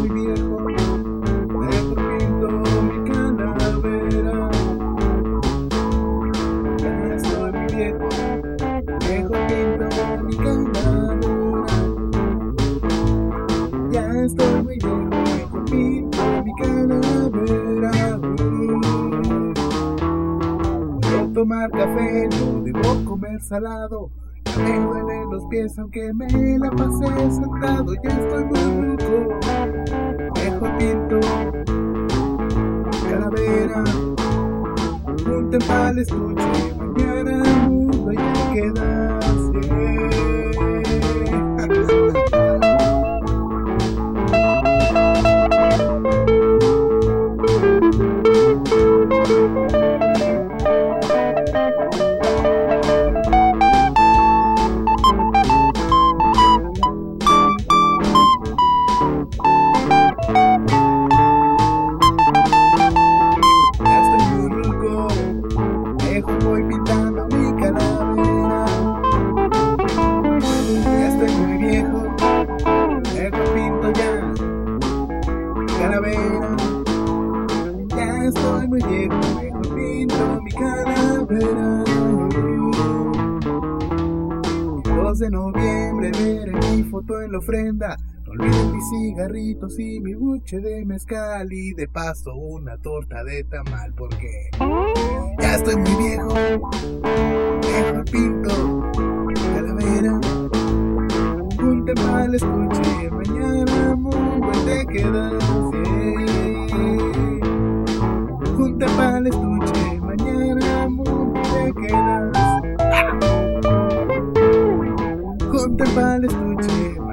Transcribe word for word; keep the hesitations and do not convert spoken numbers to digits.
muy viejo, mejor pinto mi calavera. Ya estoy muy viejo, mejor pinto mi calavera. Ya estoy muy viejo, mejor pinto mi calavera. Puedo tomar café, no debo comer salado. Ya me duelen los pies aunque me la pasé sentado. Ya estoy muy ruco, mejor pinto calavera. Junten pa'l estuche, mañana el mundo ya queda así. Voy pintando mi calavera. Ya estoy muy viejo, mejor pinto ya mi calavera. Ya estoy muy viejo, mejor pinto mi calavera. El dos de noviembre veré mi foto en la ofrenda. No olviden mis cigarritos y mi buche de mezcal. Y de paso una torta de tamal, porque ya estoy muy viejo, mejor pinto calavera. Junten pa'l estuche, mañana mundo te quedas. Junten pa'l estuche, mañana mundo te quedas. Junten pa'l estuche.